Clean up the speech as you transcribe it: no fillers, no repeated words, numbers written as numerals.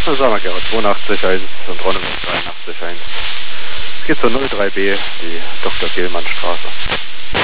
Sammergera 82.1 und Ronnemann 83.1. Es geht zur 03B, die Dr. Gehlmann Straße.